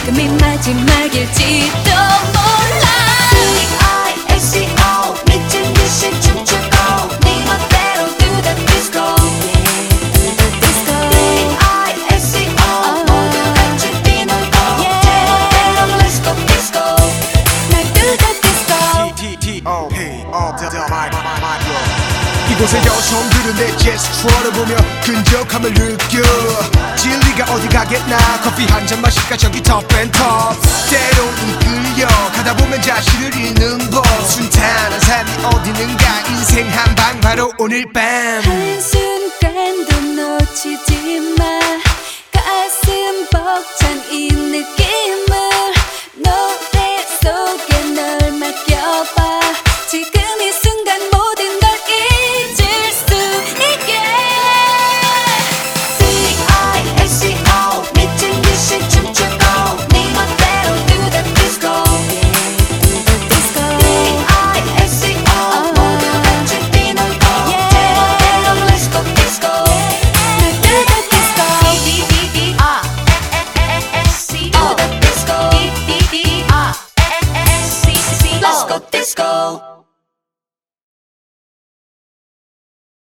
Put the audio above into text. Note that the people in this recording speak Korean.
지금이 마지막일지도 몰라. D-I-S-C-O 미친 듯이 춤추고 네 멋대로 do the disco. D-I-S-C-O 모두 같이 뛰놀고 제 멋대로 let's go disco. 날 do the disco. T-T-O-P all the my girl. 이곳의 여성들은 내 제스처를 보며 끈적함을 느껴. 진리가 어디 가겠나. 커피 한 잔 마실까 저기 top&top. 때론 이끌려 가다 보면 자신을 잃는 법. 순탄한 삶이 어디는가. 인생 한방 바로 오늘 밤. 한순간도 놓치지 마.